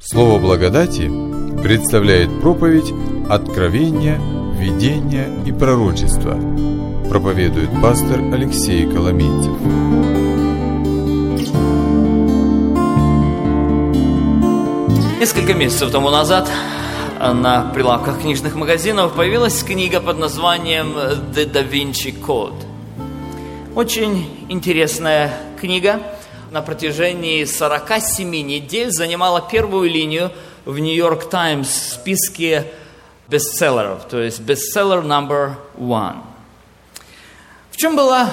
Слово благодати представляет проповедь «Откровение, видение и пророчество». Проповедует пастор Алексей Коломейцев. Несколько месяцев тому назад на прилавках книжных магазинов появилась книга под названием «The Da Vinci Code». Очень интересная книга. На протяжении 47 недель занимала первую линию в Нью-Йорк Таймс в списке бестселлеров, то есть бестселлер номер 1. В чем была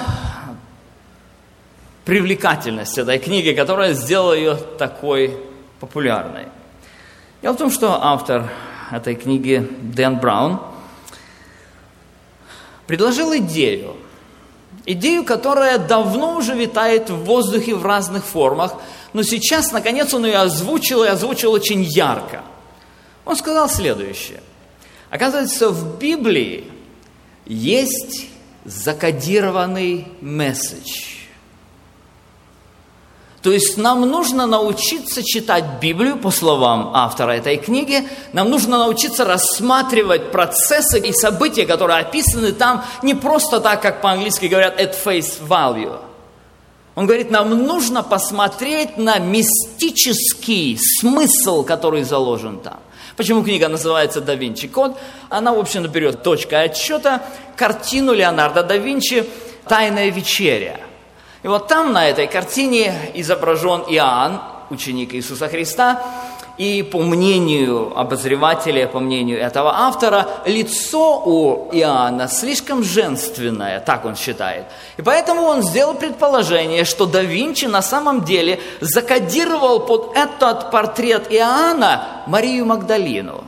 привлекательность этой книги, которая сделала ее такой популярной? Дело в том, что автор этой книги Дэн Браун предложил идею, которая давно уже витает в воздухе в разных формах, но сейчас, наконец, он ее озвучил, и озвучил очень ярко. Он сказал следующее. Оказывается, в Библии есть закодированный месседж. То есть нам нужно научиться читать Библию, по словам автора этой книги, нам нужно научиться рассматривать процессы и события, которые описаны там, не просто так, как по-английски говорят, at face value. Он говорит, нам нужно посмотреть на мистический смысл, который заложен там. Почему книга называется «Да Винчи Код»? Она, в общем, берет точкой отсчета картину Леонардо да Винчи «Тайная вечеря». И вот там на этой картине изображен Иоанн, ученик Иисуса Христа, и по мнению обозревателя, по мнению этого автора, лицо у Иоанна слишком женственное, так он считает. И поэтому он сделал предположение, что да Винчи на самом деле закодировал под этот портрет Иоанна Марию Магдалину.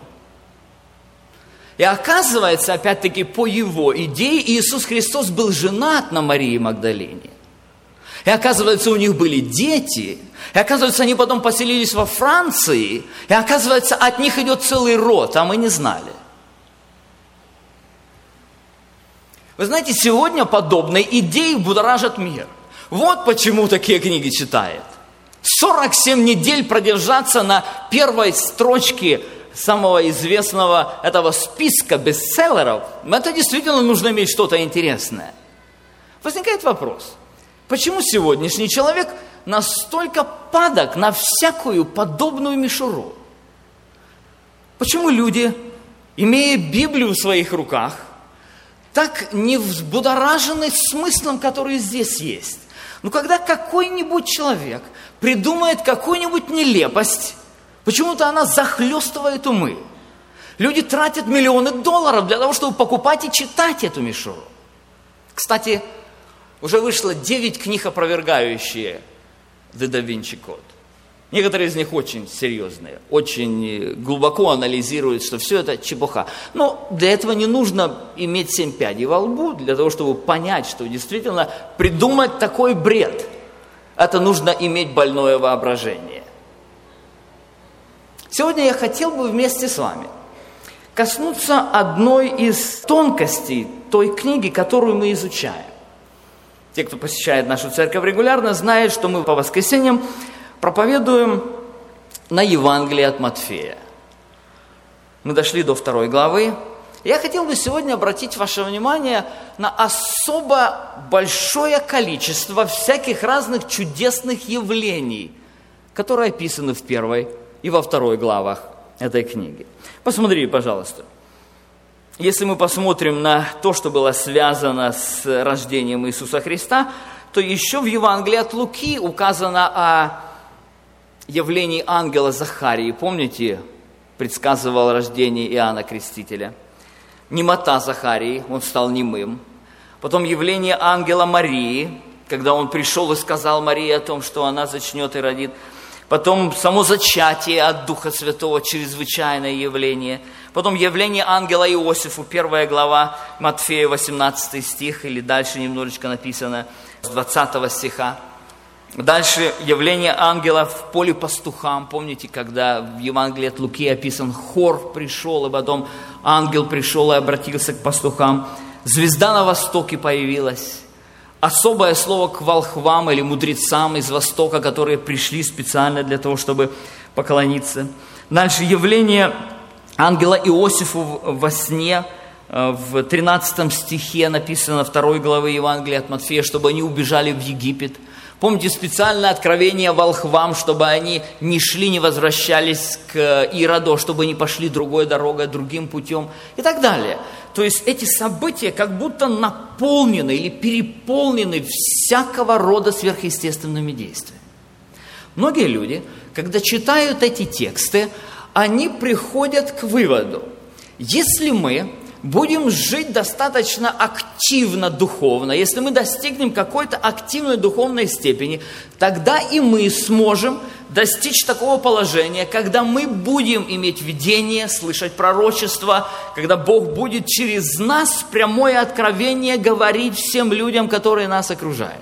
И оказывается, опять-таки, по его идее, Иисус Христос был женат на Марии Магдалине. И оказывается, у них были дети. И оказывается, они потом поселились во Франции. И оказывается, от них идет целый род, а мы не знали. Вы знаете, сегодня подобные идеи будоражат мир. Вот почему такие книги читают. 47 недель продержаться на первой строчке самого известного этого списка бестселлеров. Это действительно нужно иметь что-то интересное. Возникает вопрос. Почему сегодняшний человек настолько падок на всякую подобную мишуру? Почему люди, имея Библию в своих руках, так не взбудоражены смыслом, который здесь есть? Но когда какой-нибудь человек придумает какую-нибудь нелепость, почему-то она захлестывает умы. Люди тратят миллионы долларов для того, чтобы покупать и читать эту мишуру. Кстати, уже вышло 9 книг, опровергающие The Da Vinci Code. Некоторые из них очень серьезные, очень глубоко анализируют, что все это чепуха. Но для этого не нужно иметь 7 пядей во лбу, для того, чтобы понять, что действительно придумать такой бред. Это нужно иметь больное воображение. Сегодня я хотел бы вместе с вами коснуться одной из тонкостей той книги, которую мы изучаем. Те, кто посещает нашу церковь регулярно, знают, что мы по воскресеньям проповедуем на Евангелии от Матфея. Мы дошли до 2 главы. Я хотел бы сегодня обратить ваше внимание на особо большое количество всяких разных чудесных явлений, которые описаны в 1 и во 2 главах этой книги. Посмотрите, пожалуйста. Если мы посмотрим на то, что было связано с рождением Иисуса Христа, то еще в Евангелии от Луки указано о явлении ангела Захарии. Помните, предсказывал рождение Иоанна Крестителя. Немота Захарии, он стал немым. Потом явление ангела Марии, когда он пришел и сказал Марии о том, что она зачнет и родит. Потом само зачатие от Духа Святого, чрезвычайное явление. Потом явление ангела Иосифу, 1 глава, Матфея, 18 стих, или дальше немножечко написано, с 20 стиха. Дальше явление ангела в поле пастухам. Помните, когда в Евангелии от Луки описан хор пришел, и потом ангел пришел и обратился к пастухам. Звезда на востоке появилась. особое слово к волхвам или мудрецам из Востока, которые пришли специально для того, чтобы поклониться. Дальше явление ангела Иосифу во сне. В 13 стихе написано 2 главы Евангелия от Матфея, чтобы они убежали в Египет. Помните, специальное откровение волхвам, чтобы они не шли, не возвращались к Ироду, чтобы не пошли другой дорогой, другим путем и так далее. То есть эти события как будто наполнены или переполнены всякого рода сверхъестественными действиями. Многие люди, когда читают эти тексты, они приходят к выводу: если мы будем жить достаточно активно духовно, если мы достигнем какой-то активной духовной степени, тогда и мы сможем достичь такого положения, когда мы будем иметь видение, слышать пророчество, когда Бог будет через нас прямое откровение говорить всем людям, которые нас окружают.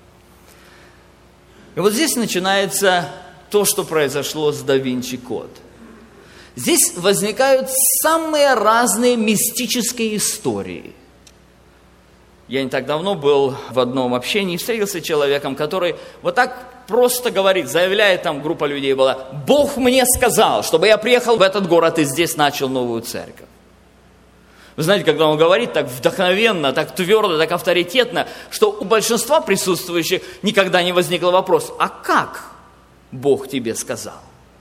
И вот здесь начинается то, что произошло с Да Винчи Код. Здесь возникают самые разные мистические истории. Я не так давно был в одном общении, встретился с человеком, который вот так просто говорит, заявляет, там группа людей была: «Бог мне сказал, чтобы я приехал в этот город и здесь начал новую церковь». Вы знаете, когда он говорит так вдохновенно, так твердо, так авторитетно, что у большинства присутствующих никогда не возникл вопрос: а как Бог тебе сказал?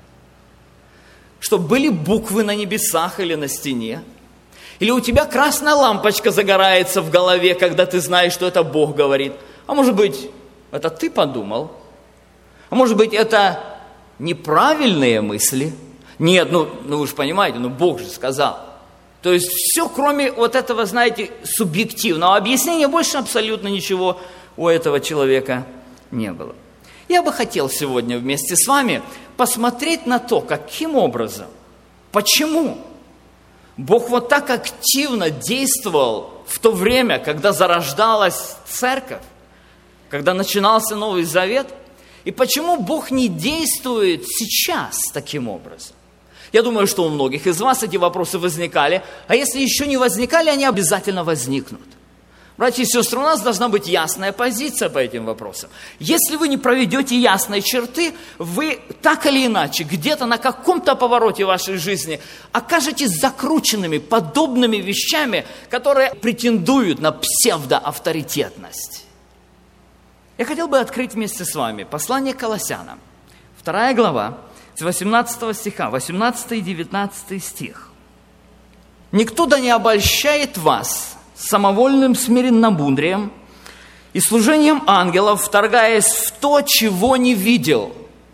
Что были буквы на небесах или на стене? Или у тебя красная лампочка загорается в голове, когда ты знаешь, что это Бог говорит? А может быть, это ты подумал? А может быть, это неправильные мысли? Нет, ну вы же понимаете, Бог же сказал. То есть все, кроме вот этого, знаете, субъективного объяснения, больше абсолютно ничего у этого человека не было. Я бы хотел сегодня вместе с вами посмотреть на то, каким образом, почему Бог вот так активно действовал в то время, когда зарождалась церковь, когда начинался Новый Завет, и почему Бог не действует сейчас таким образом. Я думаю, что у многих из вас эти вопросы возникали, а если еще не возникали, они обязательно возникнут. Братья и сестры, у нас должна быть ясная позиция по этим вопросам. Если вы не проведете ясные черты, вы так или иначе, где-то на каком-то повороте вашей жизни окажетесь закрученными подобными вещами, которые претендуют на псевдоавторитетность. Я хотел бы открыть вместе с вами послание к Колоссянам, 2 глава, с 18 стиха, 18 и 19 стих. «Никто да не обольщает вас самовольным смиренномудрием и служением ангелов, вторгаясь в то, чего не видел,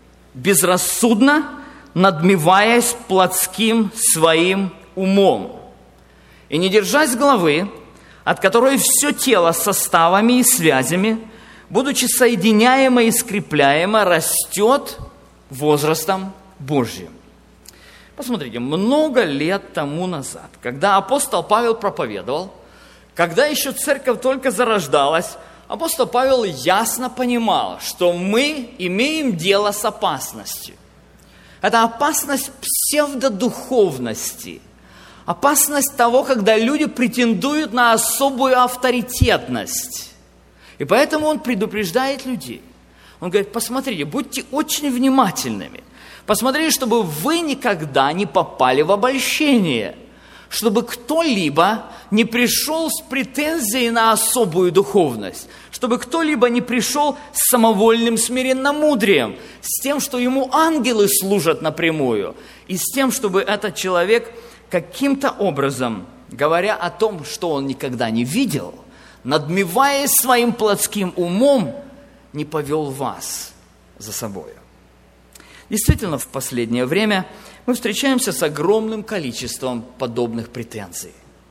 безрассудно надмеваясь плотским своим умом, и не держась главы, от которой все тело составами и связями, будучи соединяемо и скрепляемо, растет возрастом Божьим». Посмотрите, много лет тому назад, когда апостол Павел проповедовал, когда еще церковь только зарождалась, апостол Павел ясно понимал, что мы имеем дело с опасностью. Это опасность псевдодуховности, опасность того, когда люди претендуют на особую авторитетность. И поэтому он предупреждает людей. Он говорит: посмотрите, будьте очень внимательными. Посмотрите, чтобы вы никогда не попали в обольщение, чтобы кто-либо не пришел с претензией на особую духовность, чтобы кто-либо не пришел с самовольным смиренномудрием, с тем, что ему ангелы служат напрямую, и с тем, чтобы этот человек каким-то образом, говоря о том, что он никогда не видел, надмеваясь своим плотским умом, не повел вас за собой. Действительно, в последнее время мы встречаемся с огромным количеством подобных претензий.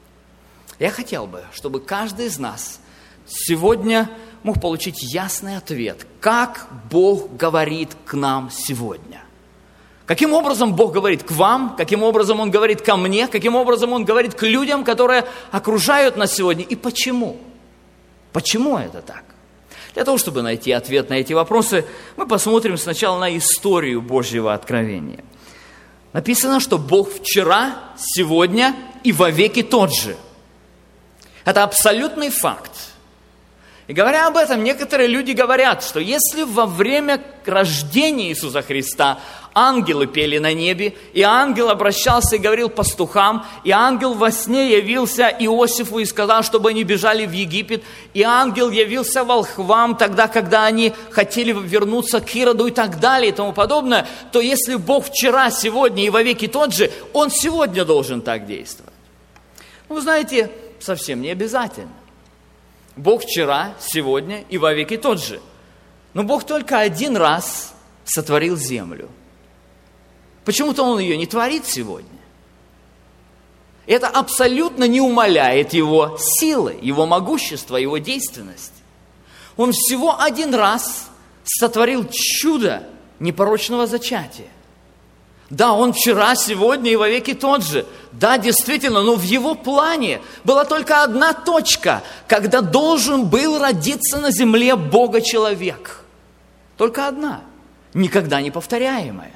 Я хотел бы, чтобы каждый из нас сегодня мог получить ясный ответ, как Бог говорит к нам сегодня. Каким образом Бог говорит к вам, каким образом Он говорит ко мне, каким образом Он говорит к людям, которые окружают нас сегодня, и почему? Почему это так? Для того, чтобы найти ответ на эти вопросы, мы посмотрим сначала на историю Божьего откровения. Написано, что Бог вчера, сегодня и вовеки тот же. Это абсолютный факт. И говоря об этом, некоторые люди говорят, что если во время рождения Иисуса Христа ангелы пели на небе, и ангел обращался и говорил пастухам, и ангел во сне явился Иосифу и сказал, чтобы они бежали в Египет, и ангел явился волхвам тогда, когда они хотели вернуться к Ироду и так далее и тому подобное, то если Бог вчера, сегодня и вовеки тот же, Он сегодня должен так действовать. Вы знаете, совсем не обязательно. Бог вчера, сегодня и вовеки тот же. Но Бог только один раз сотворил землю. Почему-то Он ее не творит сегодня. Это абсолютно не умаляет Его силы, Его могущества, Его действенности. Он всего один раз сотворил чудо непорочного зачатия. Да, Он вчера, сегодня и вовеки тот же. Да, действительно, но в Его плане была только одна точка, когда должен был родиться на земле Бога-человек. Только одна, никогда не повторяемая.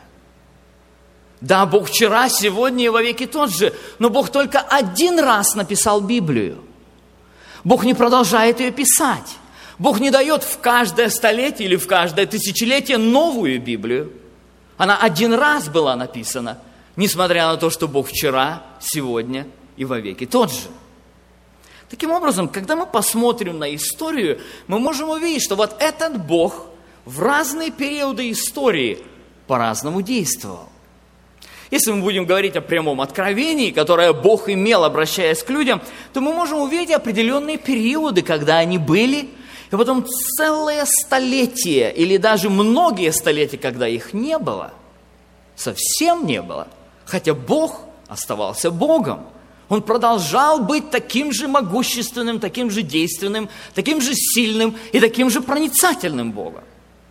Да, Бог вчера, сегодня и вовеки тот же, но Бог только один раз написал Библию. Бог не продолжает ее писать. Бог не дает в каждое столетие или в каждое тысячелетие новую Библию. Она один раз была написана, несмотря на то, что Бог вчера, сегодня и вовеки тот же. Таким образом, когда мы посмотрим на историю, мы можем увидеть, что вот этот Бог в разные периоды истории по-разному действовал. Если мы будем говорить о прямом откровении, которое Бог имел, обращаясь к людям, то мы можем увидеть определенные периоды, когда они были, и потом целое столетие, или даже многие столетия, когда их не было, совсем не было, хотя Бог оставался Богом. Он продолжал быть таким же могущественным, таким же действенным, таким же сильным и таким же проницательным Богом.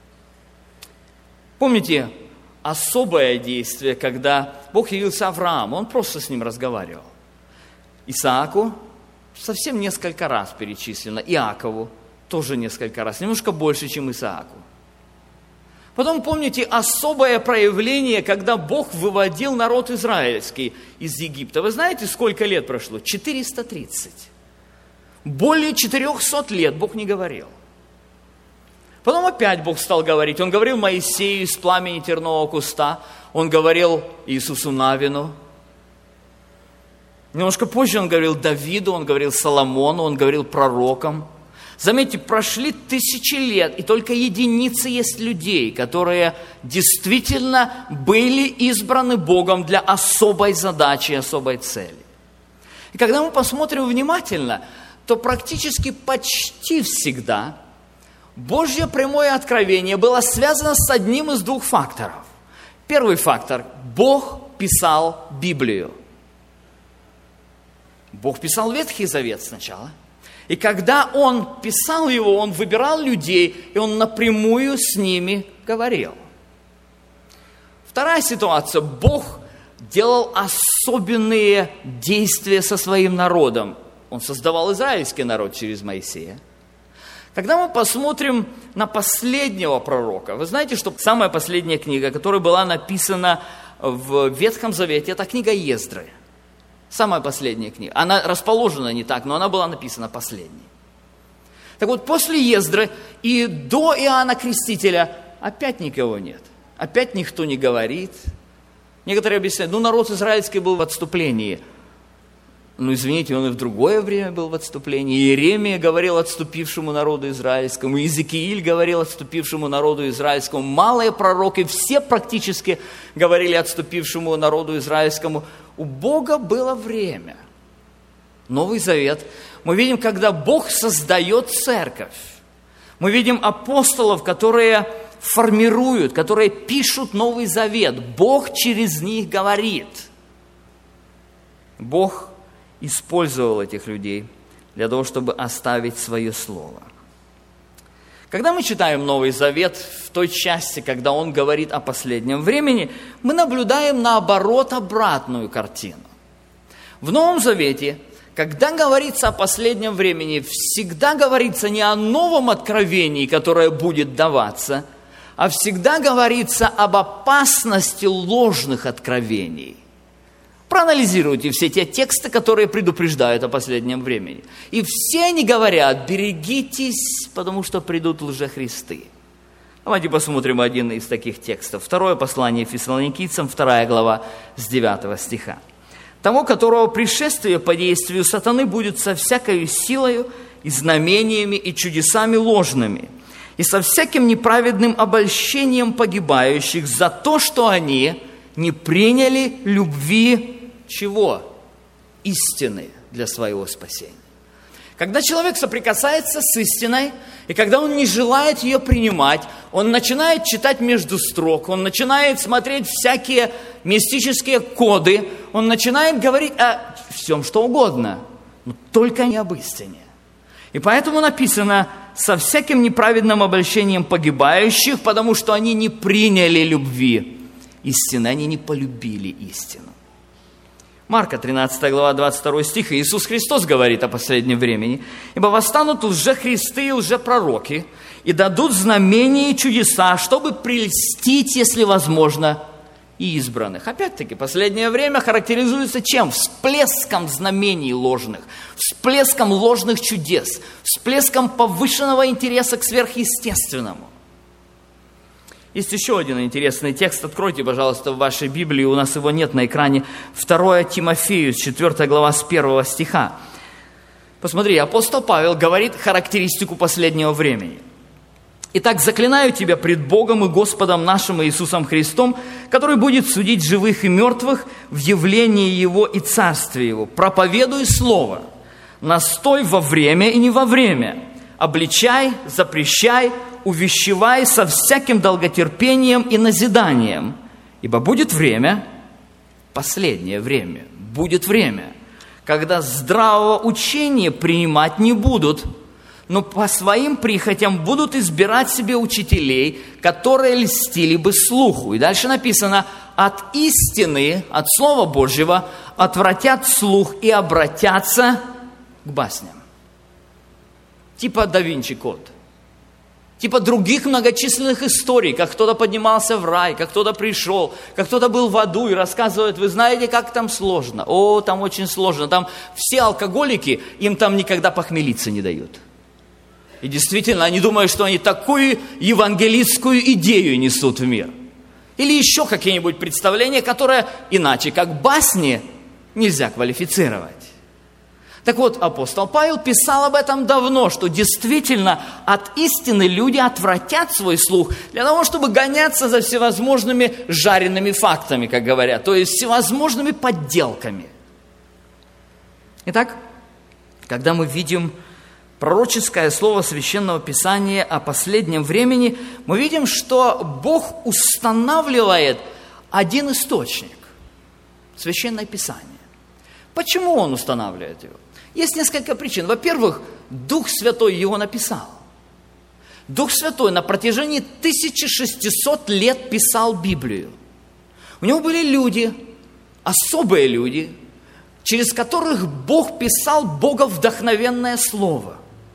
Помните особое действие, когда Бог явился Аврааму, Он просто с ним разговаривал. Исааку совсем несколько раз перечислено, Иакову тоже несколько раз, немножко больше, чем Исааку. Потом помните особое проявление, когда Бог выводил народ израильский из Египта. Вы знаете, сколько лет прошло? 430. Более 400 лет Бог не говорил. Потом опять Бог стал говорить. Он говорил Моисею из пламени тернового куста. Он говорил Иисусу Навину. Немножко позже Он говорил Давиду, Он говорил Соломону, Он говорил пророкам. Заметьте, прошли тысячи лет, и только единицы есть людей, которые действительно были избраны Богом для особой задачи, особой цели. И когда мы посмотрим внимательно, то практически почти всегда Божье прямое откровение было связано с одним из двух факторов. Первый фактор – Бог писал Библию. Бог писал Ветхий Завет сначала. И когда Он писал его, Он выбирал людей, и Он напрямую с ними говорил. Вторая ситуация. Бог делал особенные действия со своим народом. Он создавал израильский народ через Моисея. Когда мы посмотрим на последнего пророка, вы знаете, что самая последняя книга, которая была написана в Ветхом Завете, это книга Ездры. Самая последняя книга. Она расположена не так, но она была написана последней. Так вот, после Ездры и до Иоанна Крестителя опять никого нет. Опять никто не говорит. Некоторые объясняют, народ израильский был в отступлении. Извините, он и в другое время был в отступлении. Иеремия говорил отступившему народу израильскому, Иезекииль говорил отступившему народу израильскому, малые пророки, все практически говорили отступившему народу израильскому. У Бога было время. Новый Завет. Мы видим, когда Бог создает церковь. Мы видим апостолов, которые формируют, которые пишут Новый Завет. Бог через них говорит. Бог использовал этих людей для того, чтобы оставить свое слово. Когда мы читаем Новый Завет, в той части, когда он говорит о последнем времени, мы наблюдаем, наоборот, обратную картину. В Новом Завете, когда говорится о последнем времени, всегда говорится не о новом откровении, которое будет даваться, а всегда говорится об опасности ложных откровений, Проанализируйте все те тексты, которые предупреждают о последнем времени. И все они говорят: берегитесь, потому что придут лжехристы. Давайте посмотрим один из таких текстов. Второе послание Фессалоникийцам, 2 глава, с 9 стиха. «Того, которого пришествие по действию сатаны будет со всякою силою и знамениями и чудесами ложными, и со всяким неправедным обольщением погибающих за то, что они не приняли любви». Чего? Истины для своего спасения. Когда человек соприкасается с истиной, и когда он не желает ее принимать, он начинает читать между строк, он начинает смотреть всякие мистические коды, он начинает говорить о всем, что угодно, но только не об истине. И поэтому написано: со всяким неправедным обольщением погибающих, потому что они не приняли любви истины, они не полюбили истину. Марка, 13 глава, 22 стих. Иисус Христос говорит о последнем времени: «Ибо восстанут лжехристы и лжепророки, и дадут знамения и чудеса, чтобы прельстить, если возможно, и избранных». Опять-таки, последнее время характеризуется чем? Всплеском знамений ложных, всплеском ложных чудес, всплеском повышенного интереса к сверхъестественному. Есть еще один интересный текст. Откройте, пожалуйста, в вашей Библии. У нас его нет на экране. 2 Тимофею, 4 глава, с 1 стиха. Посмотри, апостол Павел говорит характеристику последнего времени. «Итак, заклинаю тебя пред Богом и Господом нашим Иисусом Христом, который будет судить живых и мертвых в явлении Его и Царстве Его. Проповедуй Слово, настой во время и не во время, обличай, запрещай, увещевай со всяким долготерпением и назиданием, ибо будет время, последнее время, будет время, когда здравого учения принимать не будут, но по своим прихотям будут избирать себе учителей, которые льстили бы слуху». И дальше написано: «От истины, от Слова Божьего отвратят слух и обратятся к басням». Типа Да Винчи Код. Типа других многочисленных историй, как кто-то поднимался в рай, как кто-то пришел, как кто-то был в аду и рассказывает: вы знаете, как там сложно. О, там очень сложно. Там все алкоголики, им там никогда похмелиться не дают. И действительно, они думают, что они такую евангелистскую идею несут в мир. Или еще какие-нибудь представления, которые иначе, как басни, нельзя квалифицировать. Так вот, апостол Павел писал об этом давно, что действительно от истины люди отвратят свой слух для того, чтобы гоняться за всевозможными жареными фактами, как говорят, то есть всевозможными подделками. Итак, когда мы видим пророческое слово Священного Писания о последнем времени, мы видим, что Бог устанавливает один источник – Священное Писание. Почему Он устанавливает его? Есть несколько причин. Во-первых, Дух Святой его написал. Дух Святой на протяжении 1600 лет писал Библию. У него были люди, особые люди, через которых Бог писал боговдохновенное слово.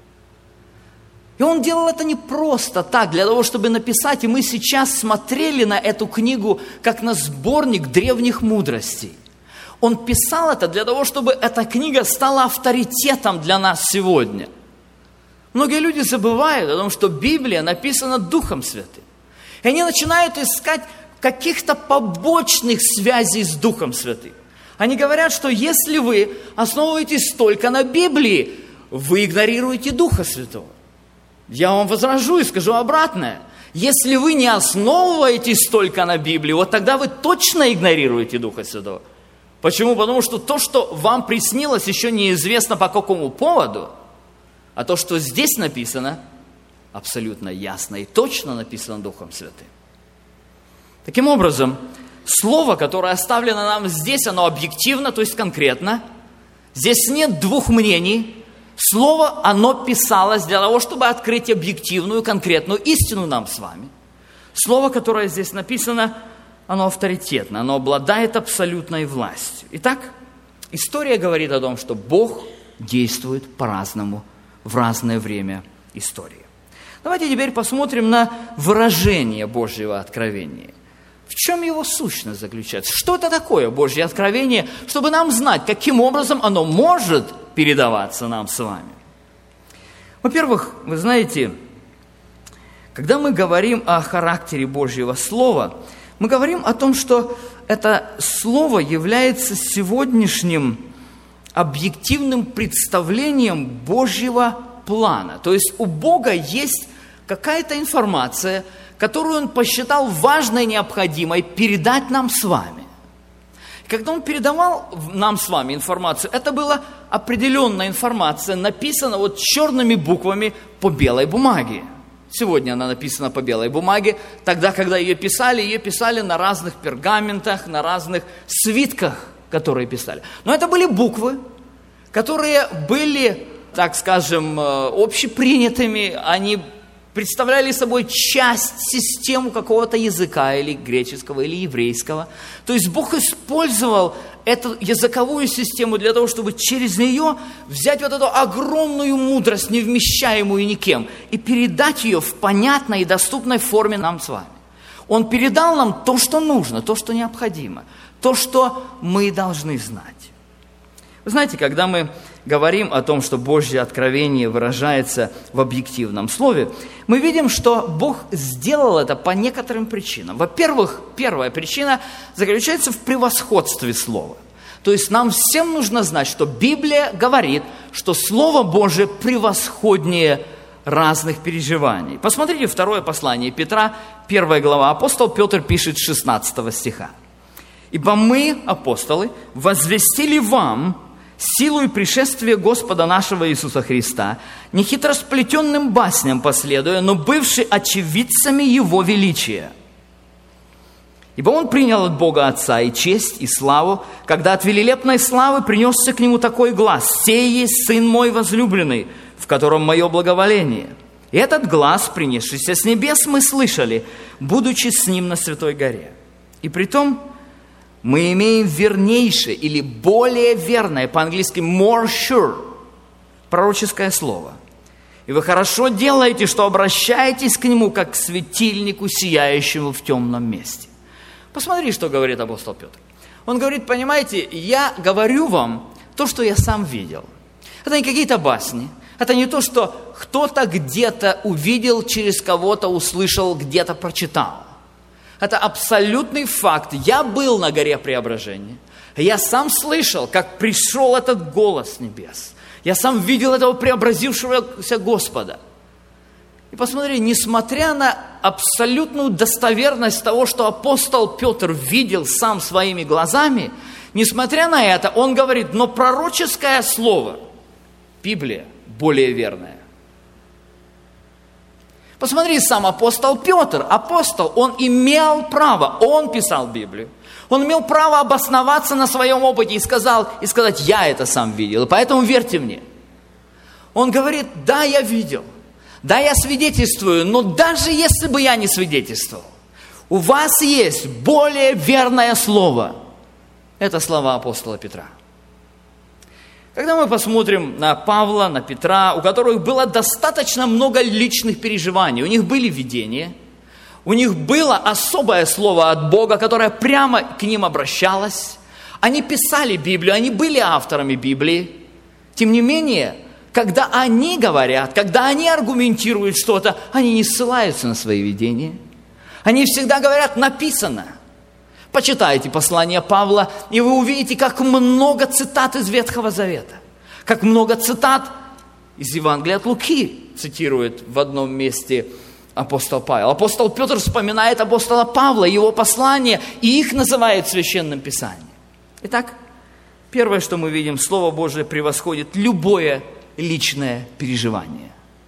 И Он делал это не просто так, для того, чтобы написать, и мы сейчас смотрели на эту книгу, как на сборник древних мудростей. Он писал это для того, чтобы эта книга стала авторитетом для нас сегодня. Многие люди забывают о том, что Библия написана Духом Святым. И они начинают искать каких-то побочных связей с Духом Святым. Они говорят, что если вы основываетесь только на Библии, вы игнорируете Духа Святого. Я вам возражу и скажу обратное. Если вы не основываетесь только на Библии, вот тогда вы точно игнорируете Духа Святого. Почему? Потому что то, что вам приснилось, еще неизвестно по какому поводу, а то, что здесь написано, абсолютно ясно и точно написано Духом Святым. Таким образом, слово, которое оставлено нам здесь, оно объективно, то есть конкретно. Здесь нет двух мнений. Слово, оно писалось для того, чтобы открыть объективную, конкретную истину нам с вами. Слово, которое здесь написано, оно авторитетно, оно обладает абсолютной властью. Итак, история говорит о том, что Бог действует по-разному в разное время истории. Давайте теперь посмотрим на выражение Божьего откровения. В чем его сущность заключается? Что это такое Божье откровение, чтобы нам знать, каким образом оно может передаваться нам с вами? Во-первых, вы знаете, когда мы говорим о характере Божьего Слова, мы говорим о том, что это Слово является сегодняшним объективным представлением Божьего плана. То есть у Бога есть какая-то информация, которую Он посчитал важной и необходимой передать нам с вами. Когда Он передавал нам с вами информацию, это была определенная информация, написана вот черными буквами по белой бумаге. Сегодня она написана по белой бумаге. Тогда, когда ее писали на разных пергаментах, на разных свитках, которые писали. Но это были буквы, которые были, так скажем, общепринятыми. Они представляли собой часть, систему какого-то языка, или греческого, или еврейского. То есть Бог использовал эту языковую систему для того, чтобы через нее взять вот эту огромную мудрость, невмещаемую никем, и передать ее в понятной и доступной форме нам с вами. Он передал нам то, что нужно, то, что необходимо, то, что мы должны знать. Вы знаете, когда мы говорим о том, что Божье откровение выражается в объективном слове, мы видим, что Бог сделал это по некоторым причинам. Во-первых, первая причина заключается в превосходстве слова. То есть нам всем нужно знать, что Библия говорит, что Слово Божие превосходнее разных переживаний. Посмотрите второе послание Петра, 1 глава. Апостол Петр пишет 16 стиха. «Ибо мы, апостолы, возвестили вам силу и пришествие Господа нашего Иисуса Христа, не хитросплетенным басням последуя, но бывши очевидцами Его величия. Ибо Он принял от Бога Отца и честь, и славу, когда от великолепной славы принесся к Нему такой глас: «Сей есть Сын мой возлюбленный, в котором мое благоволение». И этот глас, принесшийся с небес, мы слышали, будучи с Ним на Святой горе. И притом мы имеем вернейшее или более верное, по-английски more sure, пророческое слово. И вы хорошо делаете, что обращаетесь к нему, как к светильнику, сияющему в темном месте. Посмотри, что говорит апостол Петр. Он говорит: понимаете, я говорю вам то, что я сам видел. Это не какие-то басни. Это не то, что кто-то где-то увидел, через кого-то услышал, где-то прочитал. Это абсолютный факт. Я был на горе Преображения. Я сам слышал, как пришел этот голос с небес. Я сам видел этого преобразившегося Господа. И посмотри, несмотря на абсолютную достоверность того, что апостол Петр видел сам своими глазами, несмотря на это, он говорит: но пророческое слово, Библия, более верное. Посмотри, сам апостол Петр, он имел право, он писал Библию, он имел право обосноваться на своем опыте и сказать: я это сам видел, и поэтому верьте мне. Он говорит: да, я видел, да, я свидетельствую, но даже если бы я не свидетельствовал, у вас есть более верное слово. Это слова апостола Петра. Когда мы посмотрим на Павла, на Петра, у которых было достаточно много личных переживаний, у них были видения, у них было особое слово от Бога, которое прямо к ним обращалось. Они писали Библию, они были авторами Библии. Тем не менее, когда они говорят, когда они аргументируют что-то, они не ссылаются на свои видения. Они всегда говорят: написано. Почитайте послание Павла, и вы увидите, как много цитат из Ветхого Завета, как много цитат из Евангелия от Луки цитирует в одном месте апостол Павел. Апостол Петр вспоминает апостола Павла, его послания, и их называет Священным Писанием. Итак, первое, что мы видим: Слово Божие превосходит любое личное переживание.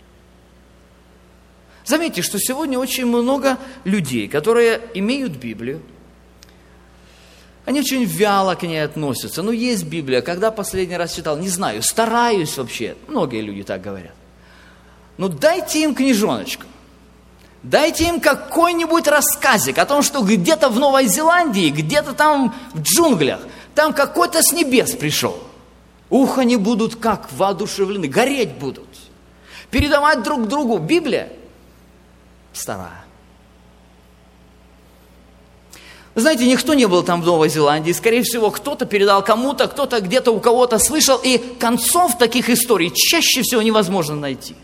Заметьте, что сегодня очень много людей, которые имеют Библию, они очень вяло к ней относятся. Ну, есть Библия. Когда последний раз читал? Не знаю. Стараюсь вообще. Многие люди так говорят. Ну, дайте им книжоночку. Дайте им какой-нибудь рассказик о том, что где-то в Новой Зеландии, где-то там в джунглях, там какой-то с небес пришел. Ух, они будут как воодушевлены, гореть будут. Передавать друг другу. Библия старая. Знаете, никто не был там в Новой Зеландии. Скорее всего, кто-то передал кому-то, кто-то где-то у кого-то слышал. И концов таких историй чаще всего невозможно найти.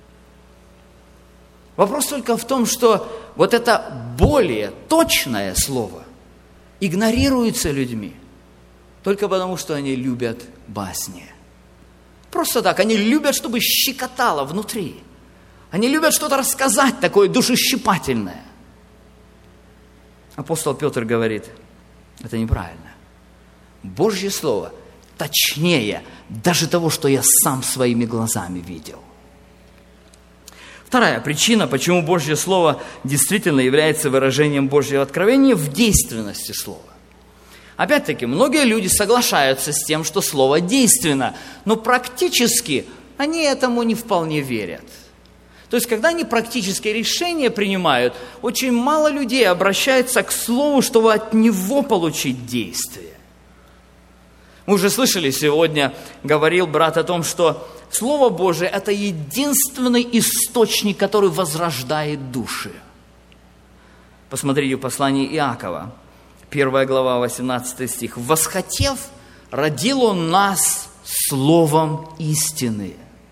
Вопрос только в том, что вот это более точное слово игнорируется людьми только потому, что они любят басни. Просто так, они любят, чтобы щекотало внутри. Они любят что-то рассказать такое душещипательное. Апостол Петр говорит, это неправильно. Божье Слово точнее даже того, что я сам своими глазами видел. Вторая причина, почему Божье Слово действительно является выражением Божьего откровения в действенности Слова. Опять-таки, многие люди соглашаются с тем, что Слово действенно, но практически они этому не вполне верят. То есть, когда они практические решения принимают, очень мало людей обращаются к Слову, чтобы от него получить действие. Мы уже слышали сегодня, говорил брат о том, что Слово Божие – это единственный источник, который возрождает души. Посмотрите в послании Иакова, 1 глава, 18 стих. «Восхотев, родил Он нас словом истины».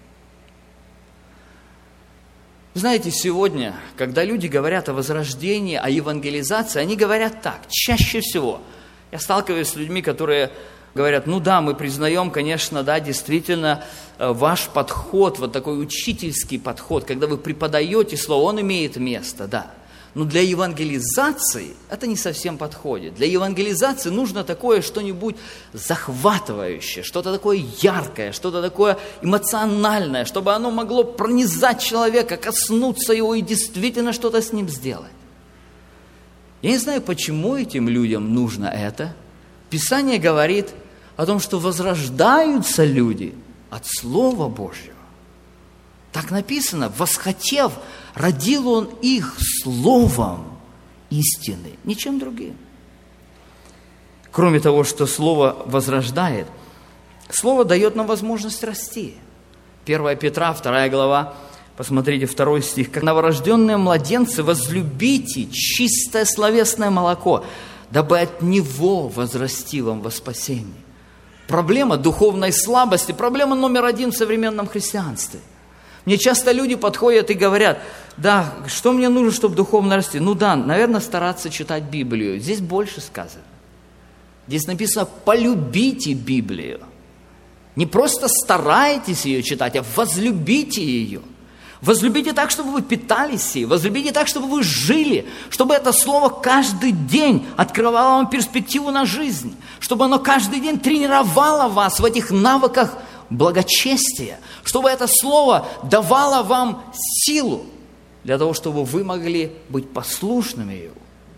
Знаете, сегодня, когда люди говорят о возрождении, о евангелизации, они говорят так, чаще всего. Я сталкиваюсь с людьми, которые говорят, ну да, мы признаем, конечно, да, действительно, ваш подход, вот такой учительский подход, когда вы преподаете слово, он имеет место, да. Но для евангелизации это не совсем подходит. Для евангелизации нужно такое что-нибудь захватывающее, что-то такое яркое, что-то такое эмоциональное, чтобы оно могло пронизать человека, коснуться его и действительно что-то с ним сделать. Я не знаю, почему этим людям нужно это. Писание говорит о том, что возрождаются люди от Слова Божьего. Так написано, восхотев, родил Он их словом истины, ничем другим. Кроме того, что Слово возрождает, Слово дает нам возможность расти. 1 Петра, 2 глава, посмотрите, 2 стих. «Как новорожденные младенцы, возлюбите чистое словесное молоко, дабы от него возрасти вам во спасении». Проблема духовной слабости, проблема номер один в современном христианстве. Мне часто люди подходят и говорят, да, что мне нужно, чтобы духовно расти? Ну да, наверное, стараться читать Библию. Здесь больше сказано. Здесь написано, полюбите Библию. Не просто старайтесь ее читать, а возлюбите ее. Возлюбите так, чтобы вы питались ей. Возлюбите так, чтобы вы жили. Чтобы это слово каждый день открывало вам перспективу на жизнь. Чтобы оно каждый день тренировало вас в этих навыках благочестия. Чтобы это слово давало вам силу для того, чтобы вы могли быть послушными его.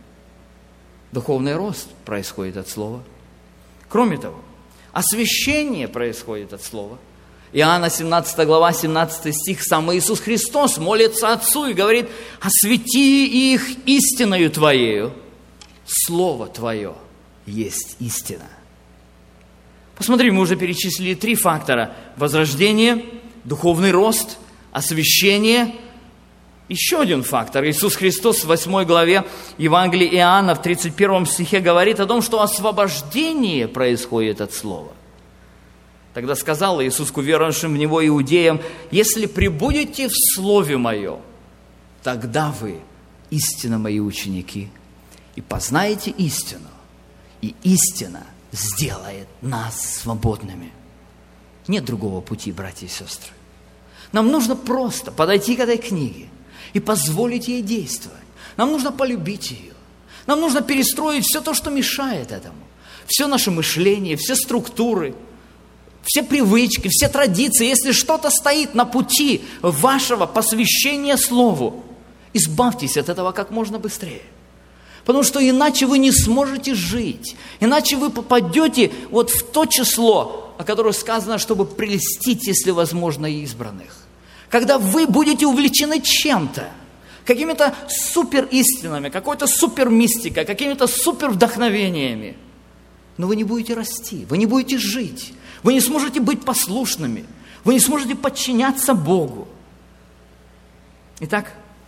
Духовный рост происходит от слова. Кроме того, освящение происходит от слова. Иоанна 17 глава, 17 стих, сам Иисус Христос молится Отцу и говорит, освети их истиною Твоею. Слово Твое есть истина. Посмотри, мы уже перечислили 3 фактора. Возрождение, духовный рост, освящение. Еще один фактор. Иисус Христос в 8 главе Евангелия Иоанна в 31 стихе говорит о том, что освобождение происходит от Слова. Тогда сказал Иисус к уверовавшим в Него иудеям, «Если пребудете в Слове Моем, тогда вы истинно Мои ученики, и познаете истину, и истина сделает нас свободными». Нет другого пути, братья и сестры. Нам нужно просто подойти к этой книге и позволить ей действовать. Нам нужно полюбить ее. Нам нужно перестроить все то, что мешает этому. Все наше мышление, все структуры, все привычки, все традиции. Если что-то стоит на пути вашего посвящения Слову, избавьтесь от этого как можно быстрее. Потому что иначе вы не сможете жить. Иначе вы попадете вот в то число, о котором сказано, чтобы прельстить, если возможно, избранных. Когда вы будете увлечены чем-то, какими-то суперистинами, какой-то супермистикой, какими-то супервдохновениями, но вы не будете расти, вы не будете жить, вы не сможете быть послушными, вы не сможете подчиняться Богу. Итак,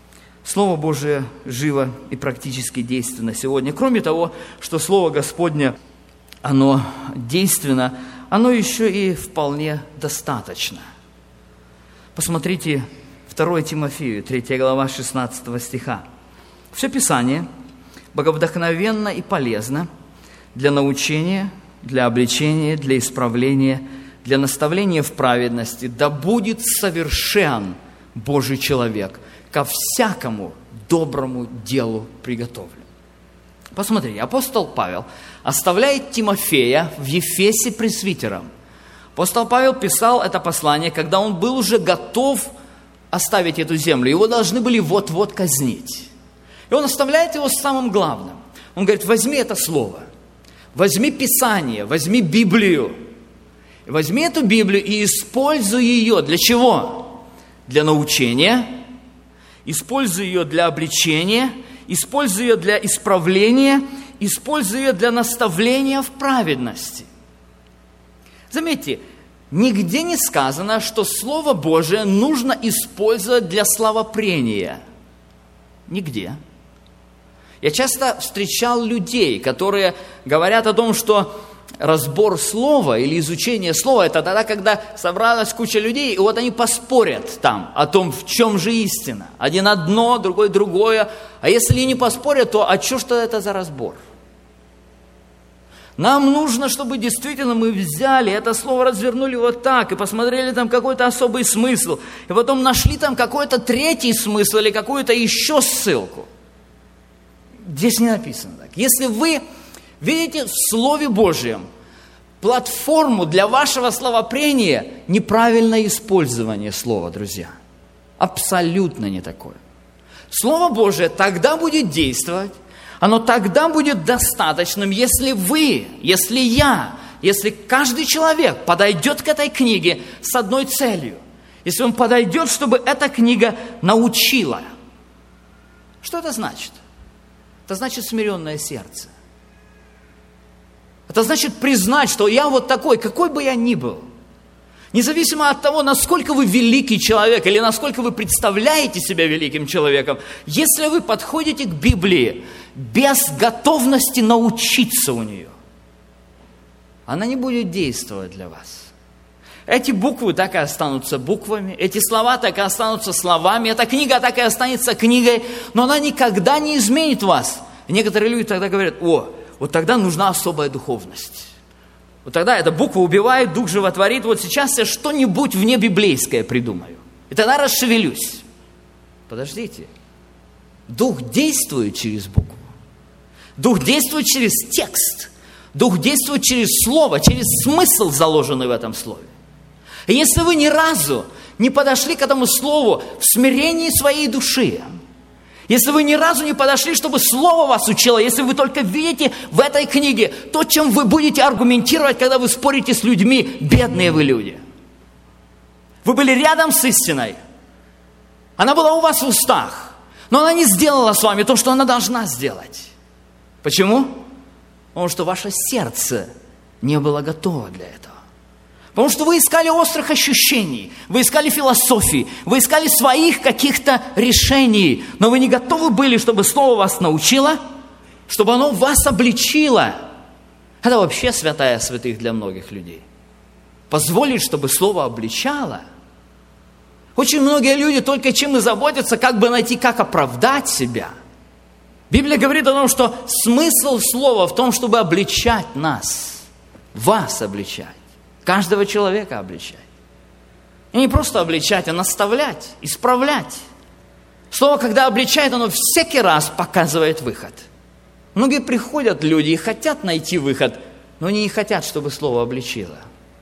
Слово Божие живо и практически действенно сегодня. Кроме того, что Слово Господне, оно действенно, оно еще и вполне достаточно. Посмотрите 2 Тимофею, 3 глава, 16 стиха. «Все Писание боговдохновенно и полезно для научения, для обличения, для исправления, для наставления в праведности, да будет совершен Божий человек, ко всякому доброму делу приготовлен». Посмотрите, апостол Павел оставляет Тимофея в Ефесе пресвитером. Апостол Павел писал это послание, когда он был уже готов оставить эту землю. Его должны были вот-вот казнить. И он оставляет его с самым главным. Он говорит: возьми это слово, возьми Писание, возьми Библию. Возьми эту Библию и используй ее. Для чего? Для научения, используй ее для обличения, используй ее для исправления, используй ее для наставления в праведности. Заметьте, нигде не сказано, что Слово Божие нужно использовать для славопрения. Нигде. Я часто встречал людей, которые говорят о том, что разбор слова или изучение слова – это тогда, когда собралась куча людей, и вот они поспорят там о том, в чем же истина. Один одно, другой другое. А если не поспорят, то что это за разбор? Нам нужно, чтобы действительно мы взяли это слово, развернули вот так, и посмотрели там какой-то особый смысл, и потом нашли там какой-то третий смысл или какую-то еще ссылку. Здесь не написано так. Если вы видите в Слове Божьем платформу для вашего словопрения, неправильное использование слова, друзья. Абсолютно не такое. Слово Божие тогда будет действовать, оно тогда будет достаточным, если вы, если я, если каждый человек подойдет к этой книге с одной целью. Если он подойдет, чтобы эта книга научила. Что это значит? Это значит смиренное сердце. Это значит признать, что я вот такой, какой бы я ни был. Независимо от того, насколько вы великий человек или насколько вы представляете себя великим человеком, если вы подходите к Библии без готовности научиться у нее, она не будет действовать для вас. Эти буквы так и останутся буквами, эти слова так и останутся словами, эта книга так и останется книгой, но она никогда не изменит вас. И некоторые люди тогда говорят: вот тогда нужна особая духовность. Вот тогда эта буква убивает, дух животворит. Вот сейчас я что-нибудь внебиблейское придумаю. И тогда расшевелюсь. Подождите. Дух действует через букву. Дух действует через текст. Дух действует через слово, через смысл, заложенный в этом слове. И если вы ни разу не подошли к этому слову в смирении своей души, если вы ни разу не подошли, чтобы Слово вас учило, если вы только видите в этой книге то, чем вы будете аргументировать, когда вы спорите с людьми, бедные вы люди. Вы были рядом с истиной. Она была у вас в устах, но она не сделала с вами то, что она должна сделать. Почему? Потому что ваше сердце не было готово для этого. Потому что вы искали острых ощущений, вы искали философии, вы искали своих каких-то решений, но вы не готовы были, чтобы Слово вас научило, чтобы оно вас обличило. Это вообще святая святых для многих людей. Позволить, чтобы Слово обличало. Очень многие люди только чем и заботятся, как бы найти, как оправдать себя. Библия говорит о том, что смысл Слова в том, чтобы обличать нас, вас обличать. Каждого человека обличать. И не просто обличать, а наставлять, исправлять. Слово, когда обличает, оно всякий раз показывает выход. Многие приходят люди и хотят найти выход, но они не хотят, чтобы Слово обличило.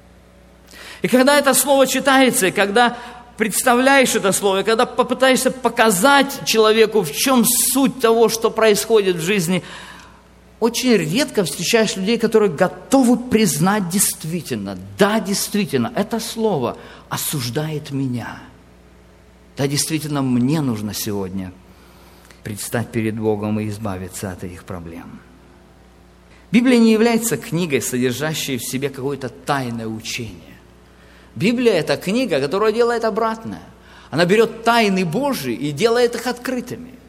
И когда это Слово читается, и когда представляешь это Слово, и когда попытаешься показать человеку, в чем суть того, что происходит в жизни, очень редко встречаешь людей, которые готовы признать действительно, да, действительно, это слово осуждает меня. Да, действительно, мне нужно сегодня предстать перед Богом и избавиться от их проблем. Библия не является книгой, содержащей в себе какое-то тайное учение. Библия – это книга, которая делает обратное. Она берет тайны Божьи и делает их открытыми.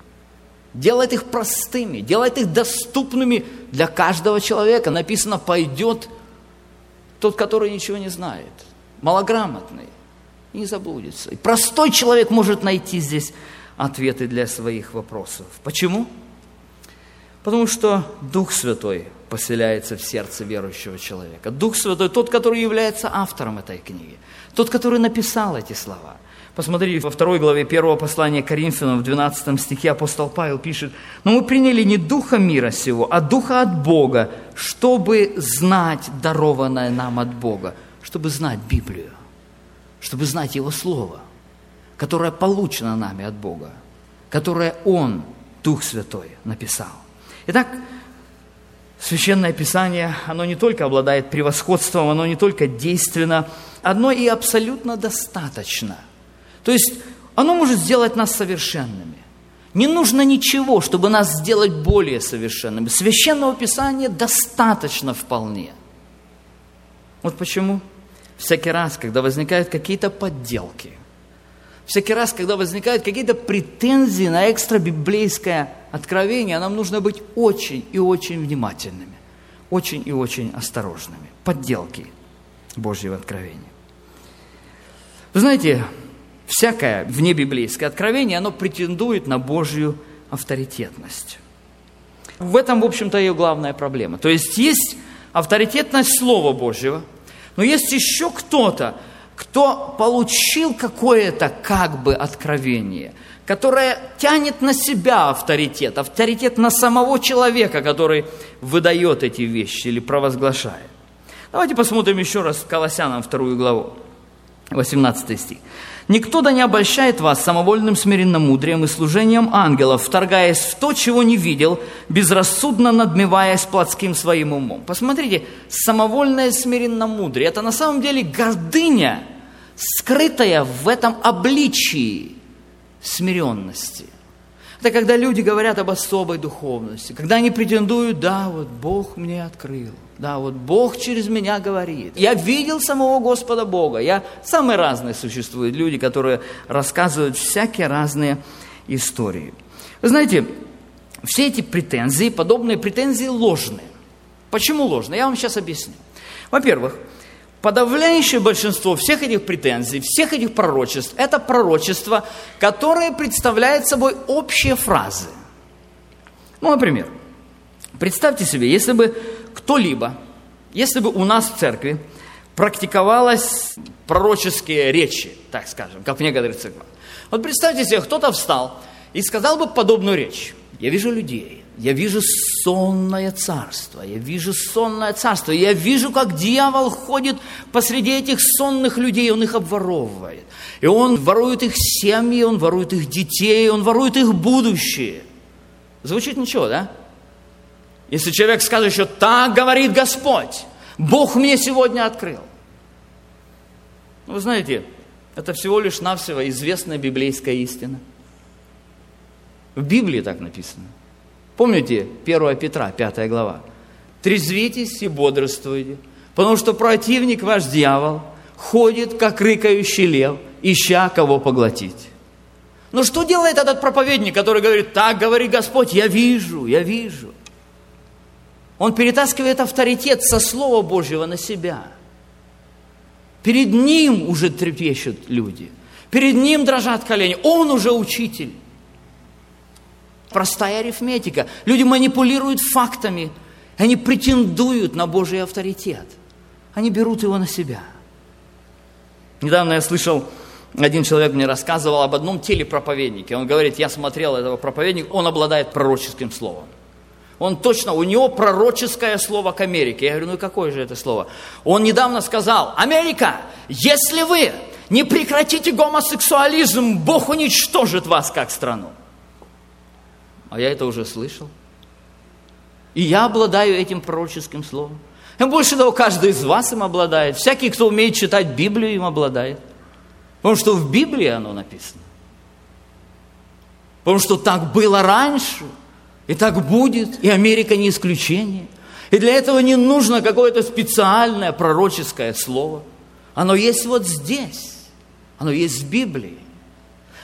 делает их простыми, делает их доступными для каждого человека. Написано, пойдет тот, который ничего не знает, малограмотный, и не заблудится. И простой человек может найти здесь ответы для своих вопросов. Почему? Потому что Дух Святой поселяется в сердце верующего человека. Дух Святой, тот, который является автором этой книги, тот, который написал эти слова. Посмотрите, во 2 главе 1 послания Коринфянам, в 12 стихе апостол Павел пишет: «Но мы приняли не духа мира сего, а духа от Бога, чтобы знать дарованное нам от Бога», чтобы знать Библию, чтобы знать Его Слово, которое получено нами от Бога, которое Он, Дух Святой, написал. Итак, Священное Писание, оно не только обладает превосходством, оно не только действенно, оно и абсолютно достаточно. То есть оно может сделать нас совершенными. Не нужно ничего, чтобы нас сделать более совершенными. Священного Писания достаточно вполне. Вот почему всякий раз, когда возникают какие-то подделки, всякий раз, когда возникают какие-то претензии на экстрабиблейское откровение, нам нужно быть очень и очень внимательными, очень и очень осторожными. Подделки Божьего откровения. Вы знаете, всякое внебиблейское откровение, оно претендует на Божью авторитетность. В этом, в общем-то, ее главная проблема. То есть авторитетность Слова Божьего, но есть еще кто-то, кто получил какое-то как бы откровение, которое тянет на себя авторитет на самого человека, который выдает эти вещи или провозглашает. Давайте посмотрим еще раз Колоссянам 2 главу, 18 стих. «Никто да не обольщает вас самовольным смиренномудрием и служением ангелов, вторгаясь в то, чего не видел, безрассудно надмеваясь плотским своим умом». Посмотрите, самовольное смиренномудрие – это на самом деле гордыня, скрытая в этом обличии смиренности. Это когда люди говорят об особой духовности, когда они претендуют: да, вот Бог мне открыл, да, вот Бог через меня говорит. Я видел самого Господа Бога. Самые разные существуют люди, которые рассказывают всякие разные истории. Вы знаете, все эти претензии, подобные претензии ложные. Почему ложные? Я вам сейчас объясню. Во-первых, подавляющее большинство всех этих претензий, всех этих пророчеств, это пророчества, которые представляют собой общие фразы. Ну, например, представьте себе, если бы у нас в церкви практиковалось пророческие речи, так скажем, как в некоторых церквах. Вот представьте себе, кто-то встал и сказал бы подобную речь: «Я вижу людей, я вижу сонное царство, я вижу, как дьявол ходит посреди этих сонных людей, он их обворовывает. И он ворует их семьи, он ворует их детей, он ворует их будущее». Звучит ничего, да? Если человек скажет еще: «Так говорит Господь, Бог мне сегодня открыл». Вы знаете, это всего лишь навсего известная библейская истина. В Библии так написано. Помните 1 Петра, 5 глава? «Трезвитесь и бодрствуйте, потому что противник ваш дьявол ходит, как рыкающий лев, ища кого поглотить». Но что делает этот проповедник, который говорит: «Так говорит Господь, я вижу». Он перетаскивает авторитет со Слова Божьего на себя. Перед ним уже трепещут люди, перед ним дрожат колени, он уже учитель. Простая арифметика. Люди манипулируют фактами, они претендуют на Божий авторитет. Они берут его на себя. Недавно я слышал, один человек мне рассказывал об одном телепроповеднике. Он говорит: я смотрел этого проповедника, он обладает пророческим словом. У него пророческое слово к Америке. Я говорю: ну и какое же это слово? Он недавно сказал: «Америка, если вы не прекратите гомосексуализм, Бог уничтожит вас как страну». А я это уже слышал. И я обладаю этим пророческим словом. И больше того, каждый из вас им обладает. Всякий, кто умеет читать Библию, им обладает. Потому что в Библии оно написано. Потому что так было раньше, и так будет, и Америка не исключение. И для этого не нужно какое-то специальное пророческое слово. Оно есть вот здесь. Оно есть в Библии.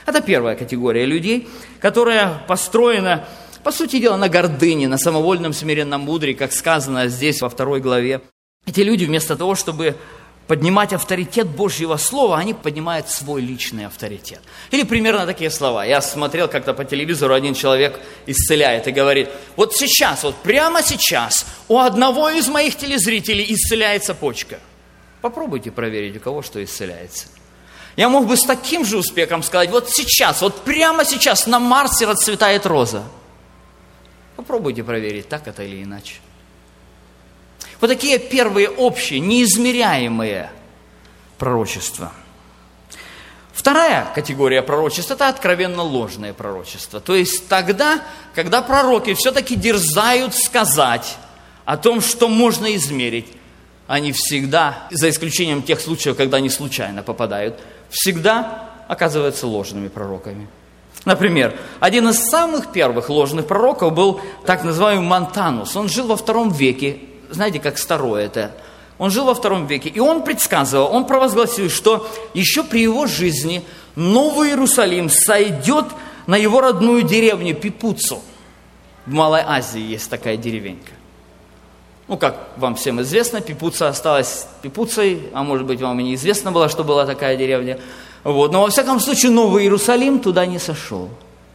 Это первая категория людей, которая построена, по сути дела, на гордыне, на самовольном смиренном мудрии, как сказано здесь во 2 главе. Эти люди вместо того, чтобы поднимать авторитет Божьего Слова, они поднимают свой личный авторитет. Или примерно такие слова. Я смотрел как-то по телевизору, один человек исцеляет и говорит: вот сейчас, вот прямо сейчас у одного из моих телезрителей исцеляется почка. Попробуйте проверить, у кого что исцеляется. Я мог бы с таким же успехом сказать: вот сейчас, вот прямо сейчас на Марсе расцветает роза. Попробуйте проверить, так это или иначе. Вот такие первые общие, неизмеряемые пророчества. Вторая категория пророчеств – это откровенно ложные пророчества. То есть тогда, когда пророки все-таки дерзают сказать о том, что можно измерить, они всегда, за исключением тех случаев, когда они случайно попадают, всегда оказываются ложными пророками. Например, один из самых первых ложных пророков был так называемый Монтанус. Он жил во II веке. Знаете, как старое это? Он жил во II веке, и он предсказывал, он провозгласил, что еще при его жизни Новый Иерусалим сойдет на его родную деревню Пипуцу. В Малой Азии есть такая деревенька. Ну, как вам всем известно, Пипуца осталась Пипуцей, а может быть, вам и неизвестно было, что была такая деревня. Вот. Но, во всяком случае, Новый Иерусалим туда не сошел.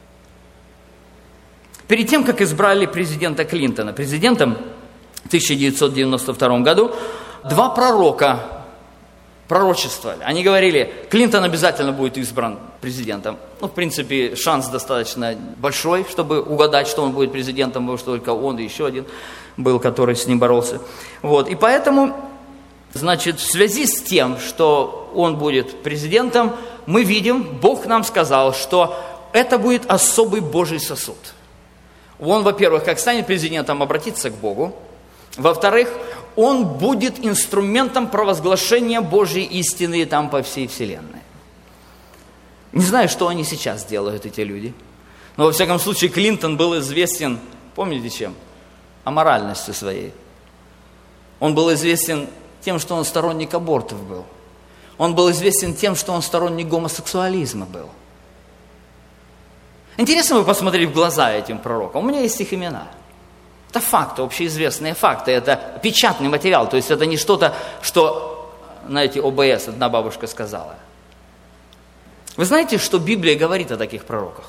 Перед тем, как избрали президента Клинтона президентом в 1992 году, два пророка пророчествовали. Они говорили: Клинтон обязательно будет избран президентом. Ну, в принципе, шанс достаточно большой, чтобы угадать, что он будет президентом, потому что только он и еще один был, который с ним боролся. Вот. И поэтому, значит, в связи с тем, что он будет президентом, мы видим, Бог нам сказал, что это будет особый Божий сосуд. Он, во-первых, как станет президентом, обратится к Богу. Во-вторых, он будет инструментом провозглашения Божьей истины там по всей вселенной. Не знаю, что они сейчас делают, эти люди. Но, во всяком случае, Клинтон был известен, помните чем? Аморальностью своей. Он был известен тем, что он сторонник абортов был. Он был известен тем, что он сторонник гомосексуализма был. Интересно бы посмотреть в глаза этим пророкам. У меня есть их имена. Это факты, общеизвестные факты, это печатный материал, то есть это не что-то, что, знаете, ОБС, одна бабушка сказала. Вы знаете, что Библия говорит о таких пророках?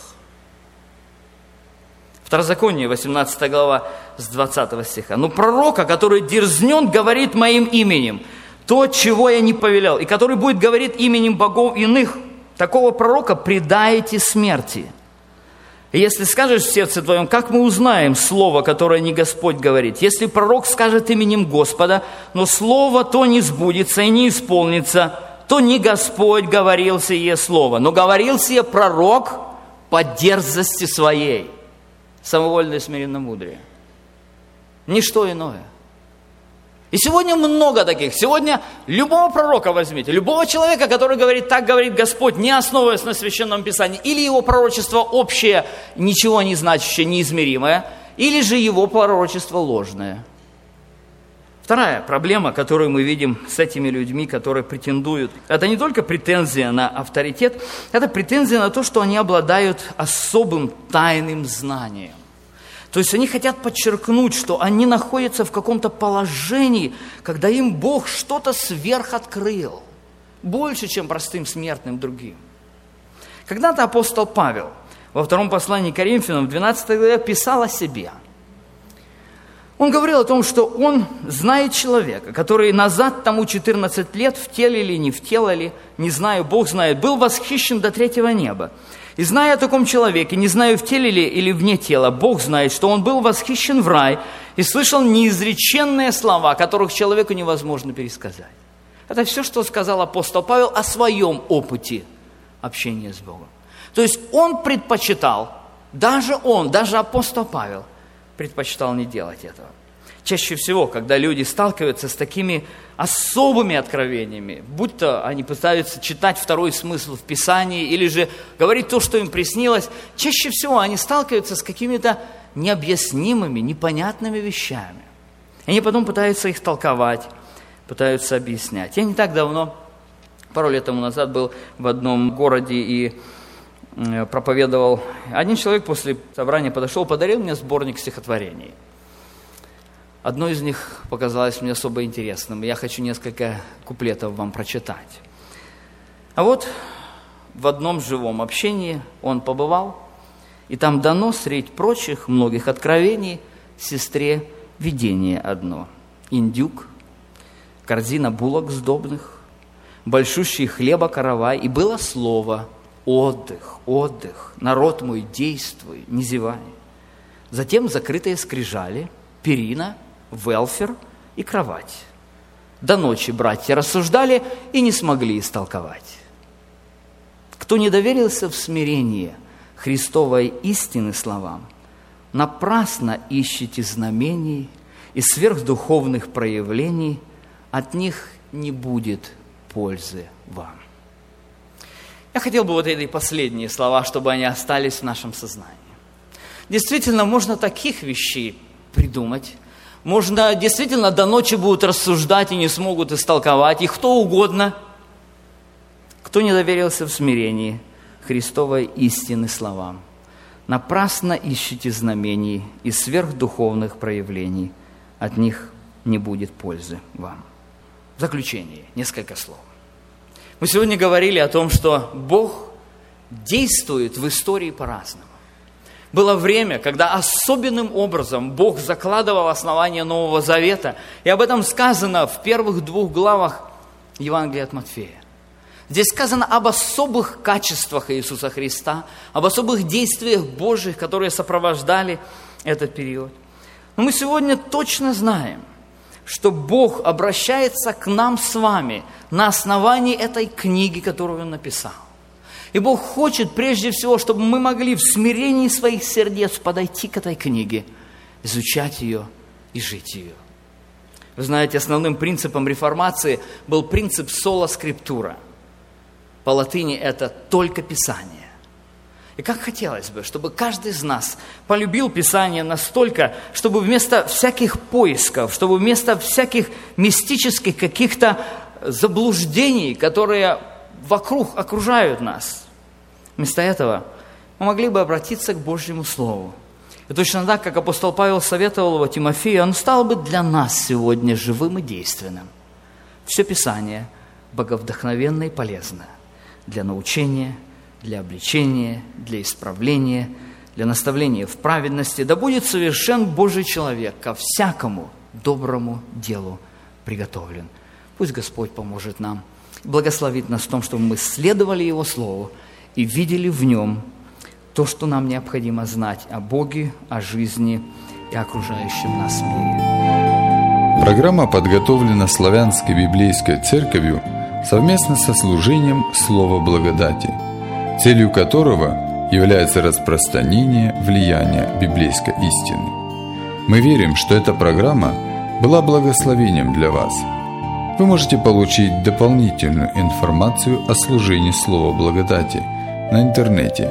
Второзаконие, 18 глава, с 20 стиха. «Но пророка, который дерзнет, говорит моим именем, то, чего я не повелел, и который будет говорить именем богов иных, такого пророка предаете смерти. И если скажешь в сердце твоем, как мы узнаем слово, которое не Господь говорит? Если пророк скажет именем Господа, но слово то не сбудется и не исполнится, то не Господь говорил сие слово, но говорил сие пророк по дерзости своей». Самовольное смиренномудрие. Ничто иное. И сегодня много таких. Сегодня любого пророка возьмите, любого человека, который говорит, так говорит Господь, не основываясь на Священном Писании, или его пророчество общее, ничего не значащее, неизмеримое, или же его пророчество ложное. Вторая проблема, которую мы видим с этими людьми, которые претендуют, это не только претензия на авторитет, это претензия на то, что они обладают особым тайным знанием. То есть они хотят подчеркнуть, что они находятся в каком-то положении, когда им Бог что-то сверхоткрыл, больше, чем простым смертным другим. Когда-то апостол Павел во втором послании к Коринфянам в 12 главе писал о себе. Он говорил о том, что он знает человека, который назад тому 14 лет, в теле ли, не в теле ли, не знаю, Бог знает, был восхищен до 3-го неба. И зная о таком человеке, не знаю, в теле ли или вне тела, Бог знает, что он был восхищен в рай и слышал неизреченные слова, которых человеку невозможно пересказать. Это все, что сказал апостол Павел о своем опыте общения с Богом. То есть он предпочитал, даже апостол Павел, предпочитал не делать этого. Чаще всего, когда люди сталкиваются с такими особыми откровениями, будь то они пытаются читать второй смысл в Писании или же говорить то, что им приснилось, чаще всего они сталкиваются с какими-то необъяснимыми, непонятными вещами. Они потом пытаются их толковать, пытаются объяснять. Я не так давно, пару лет тому назад, был в одном городе, и проповедовал. Один человек после собрания подошел, подарил мне сборник стихотворений. Одно из них показалось мне особо интересным, и я хочу несколько куплетов вам прочитать. А вот в одном живом общении он побывал, и там дано средь прочих многих откровений сестре видение одно. Индюк, корзина булок сдобных, большущий хлеба каравай, и было слово: отдых, отдых, народ мой, действуй, не зевай. Затем закрытые скрижали, перина, велфер и кровать. До ночи братья рассуждали и не смогли истолковать. Кто не доверился в смирение Христовой истины словам, напрасно ищете знамений и сверхдуховных проявлений, от них не будет пользы вам. Я хотел бы вот эти последние слова, чтобы они остались в нашем сознании. Действительно, можно таких вещей придумать, можно действительно до ночи будут рассуждать и не смогут истолковать, и кто угодно, кто не доверился в смирении Христовой истины словам. Напрасно ищете знамений и сверхдуховных проявлений, от них не будет пользы вам. В заключение несколько слов. Мы сегодня говорили о том, что Бог действует в истории по-разному. Было время, когда особенным образом Бог закладывал основания Нового Завета, и об этом сказано в первых 2 главах Евангелия от Матфея. Здесь сказано об особых качествах Иисуса Христа, об особых действиях Божьих, которые сопровождали этот период. Но мы сегодня точно знаем, что Бог обращается к нам с вами на основании этой книги, которую Он написал. И Бог хочет прежде всего, чтобы мы могли в смирении своих сердец подойти к этой книге, изучать ее и жить ее. Вы знаете, основным принципом реформации был принцип сола скриптура. По латыни это только Писание. И как хотелось бы, чтобы каждый из нас полюбил Писание настолько, чтобы вместо всяких поисков, чтобы вместо всяких мистических каких-то заблуждений, которые вокруг окружают нас, вместо этого мы могли бы обратиться к Божьему Слову. И точно так, как апостол Павел советовал его Тимофею, он стал бы для нас сегодня живым и действенным. Все Писание боговдохновенно и полезно для научения, для обличения, для исправления, для наставления в праведности. Да будет совершен Божий человек, ко всякому доброму делу приготовлен. Пусть Господь поможет нам, благословит нас в том, чтобы мы следовали Его Слову и видели в Нем то, что нам необходимо знать о Боге, о жизни и окружающем нас мире. Программа подготовлена Славянской библейской церковью совместно со служением Слова Благодати, целью которого является распространение влияния библейской истины. Мы верим, что эта программа была благословением для вас. Вы можете получить дополнительную информацию о служении Слова Благодати на интернете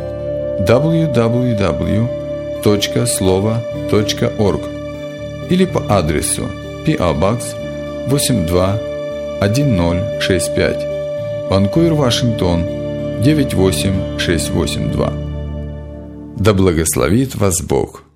www.slovo.org или по адресу P.O. Box 821065, Ванкувер, Вашингтон 98682. Да благословит вас Бог!